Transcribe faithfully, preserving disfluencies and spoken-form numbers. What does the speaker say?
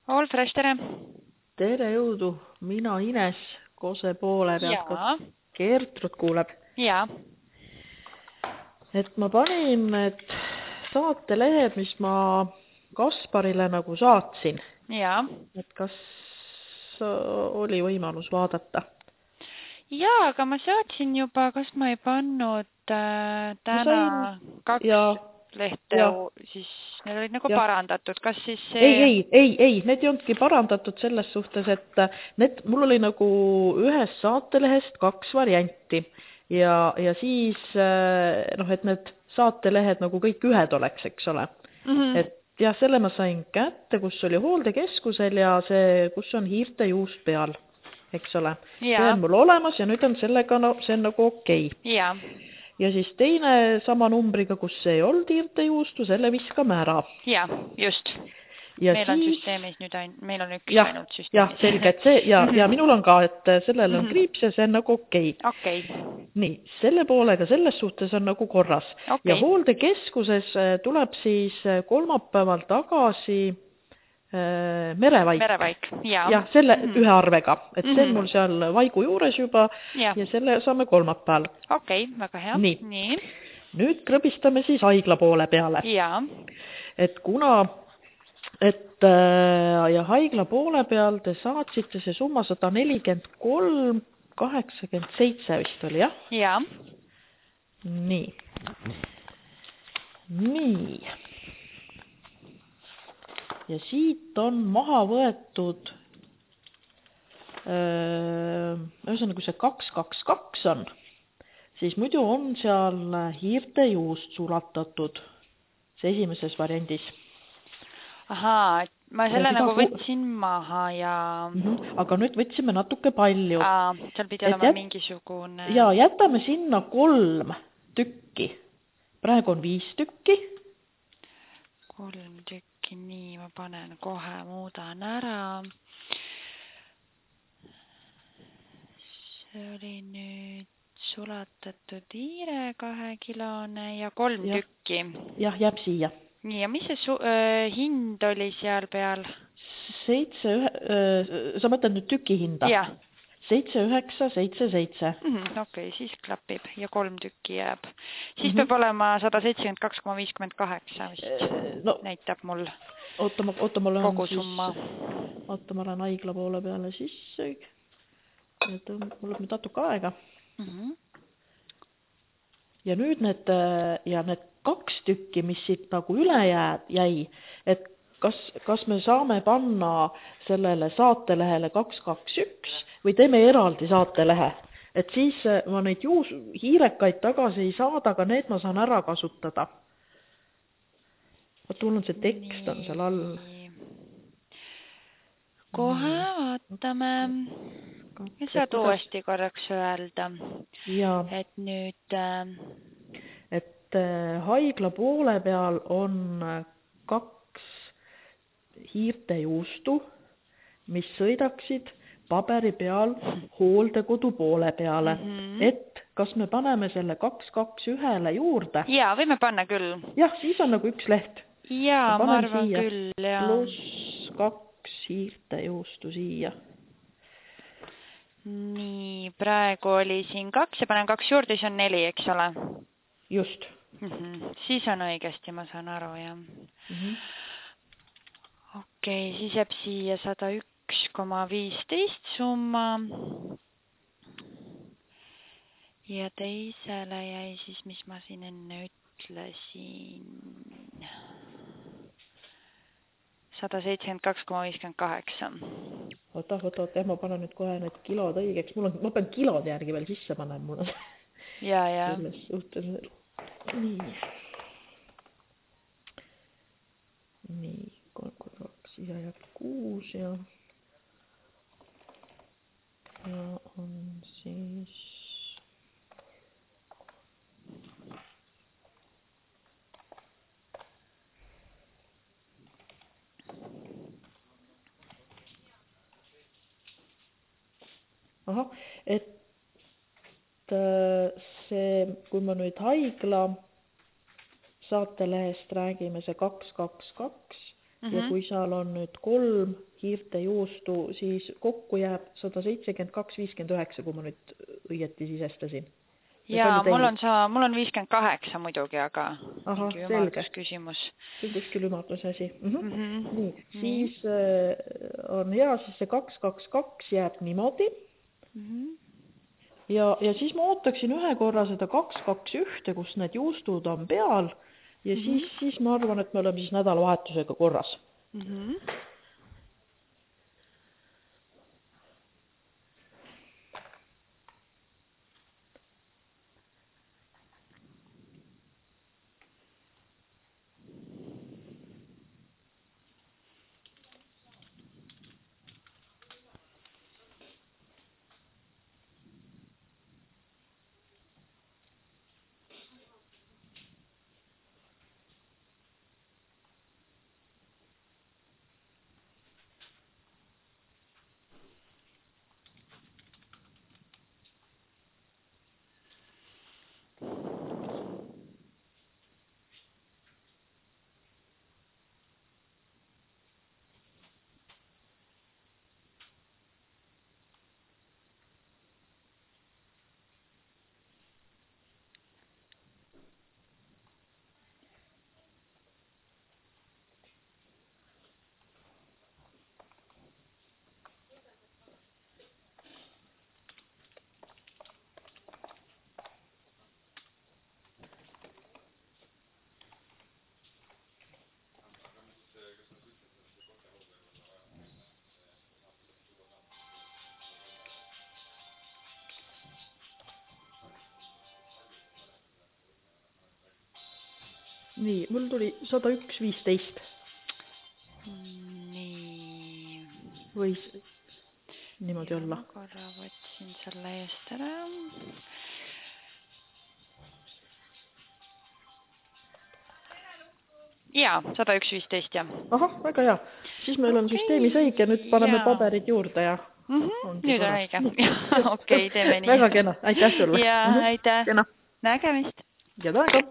All fresh, tere! Tere jõudu, mina Ines Kose poole pealt, Jaa. kas Gertrud kuuleb. Jaa. Et ma panin need saatelehed, mis ma Kasparile nagu saatsin. Jaa. Et kas oli võimalus vaadata? Jaa, aga ma saatsin juba, kas ma ei pannud äh, täna sain... kaks ja... lehte, ja. siis need olid nagu ja. parandatud. Kas siis see... Ei, ei, ei, ei, need ei olnudki parandatud selles suhtes, et need, mul oli nagu ühest saatelehest kaks varianti ja, ja siis, noh, et need saatelehed nagu kõik ühed oleks, eks ole. Mm-hmm. Et ja selle ma sain kätte, kus oli hooldekeskusel ja see, kus on hiirte juust peal, eks ole. Ja. See on mul olemas ja nüüd on sellega, no, see on nagu okei. Okay. Ja. Ja siis teine sama numbriga, kus ei olnud hiirte juustu, selle viskame ära. Ja, just. Ja meil on siis... süsteemis nüüd ain... meil on üks ja, ainult süsteemis. Jah, selge, et see, ja, ja minul on ka, et sellel on kriips ja see on nagu okei. Okay. Okay. Nii, selle poolega selles suhtes on nagu korras. Okay. Ja hooldekeskuses tuleb siis kolmapäeval tagasi äh, merevaik. Merevaik, jaa. Ja selle mm-hmm. ühe arvega, et see on mm-hmm. mul seal vaigu juures juba ja, ja selle saame kolmapäeval. Okei, okay, väga hea. Nii. Nii. Nüüd krõbistame siis haigla poole peale. Jaa. Et kuna et ja haigla poole peal te saatsite see summa sada nelikümmend kolm kaheksakümmend seitse vist oli, jah? Jaa. Nii. Nii. Ja siit on maha võetud öö, ühesõnaga, kui see kaks kaks kaks on, siis muidu on seal hiirte juust sulatatud see esimeses variandis. Ahaa, ma selle ja nagu ku... võtsin maha ja... Mm-hmm. Aga nüüd võtsime natuke palju. Aa, seal pidi olema jät... mingisugune... Ja jätame sinna kolm tükki. Praegu on viis tükki. Kolm tükki, nii, ma panen kohe, muudan ära. See oli nüüd sulatatud hiire kahekilone ja kolm ja. tükki. Jah, jääb siia. Nii, ja mis see su- äh, hind oli seal peal? Seitse, ühe, äh, sa mõtled nüüd tüki hinda? Jah. Seitse, üheksa, seitse, seitse. Mm-hmm, okei, okay, siis klapib ja kolm tükki jääb. Siis mm-hmm. peab olema sada seitsekümmend kaks koma viiskümmend kaheksa vist no, näitab mul oota, ma, oota, ma kogu summa. Oota, ma lähen haigla poole peale sisse. Et mul on nüüd natuke aega. Mm-hmm. Ja nüüd need, ja need kaks tükki, mis siit nagu üle jäi, et kas, kas me saame panna sellele saatelehele kaks kaks üks või teeme eraldi saatelehe. Et siis ma neid juus, hiirekaid tagasi ei saada, aga need ma saan ära kasutada. Vaat mul on see tekst on seal all. Kohe vaatame. Ja saad uuesti korraks öelda, ja, et nüüd... Et haigla poole peal on kaks hiirte juustu, mis sõidaksid paberi peal hooldekodu poole peale. Mm-hmm. Et kas me paneme selle kaks kaks ühele juurde? Jaa, võime panna küll. Jah, siis on nagu üks leht. Jaa, ma arvan küll, jaa. Pluss kaks hiirte juustu siia. Nii, praegu oli siin kaks ja panen kaks juurde, siis on neli, eks ole? Just. Mm-hmm. Siis on õigesti, ma saan aru, jah. Mm-hmm. Okei, okay, siis jääb siia sada üks koma viisteist summa. Ja teisele jäi siis, mis ma siin enne ütlesin... sada seitsekümmend kaks koma viiskümmend kaheksa. Oota, oota, oota, ma panen nüüd kohe need kilod õigeks. Mul on, ma pean kilod järgi veel sisse panen. Mul on ja, ja. Selles suhtes. Nii. Nii, kolm, kolm, kaks, siia jääb kuus ja... Ja on siis... Aha, et see, kui ma nüüd haigla saatelehest räägime, see kaks kaks kaks mm -hmm. ja kui seal on nüüd kolm hiirtejuustu, siis kokku jääb sada seitsekümmend kaks viiskümmend üheksa, kui ma nüüd õieti sisestasin. Jaa, mul on, sa, mul on viiskümmend kaheksa muidugi, aga Aha, mingi ümardlusküsimus. See on kuskil ümardluse asi. Mm -hmm. Mm -hmm. Nii, siis äh, on hea, siis see kaks kaks kaks jääb niimoodi. Mm -hmm. ja, ja siis ma ootaksin ühe korra seda kaks kaks üks, kus need juustud on peal ja mm -hmm. siis, siis ma arvan, et me oleme siis nädalavahetusega korras. Mm -hmm. Nii, mul tuli sada üks viisteist. Nii. Võis niimoodi ja olla. Ma korra võtsin selle eest ära. Jaa, sada üks viisteist, jah. Aha, väga hea. Siis meil on okay. Süsteemis õige, nüüd paneme ja. Paberid juurde ja... Mm -hmm. Nüüd on õige. Okei, okay, teeme nii. Väga kena, aitäh sulle. Ja, mm -hmm. aitäh. Kena. Nägemist. Ja taega.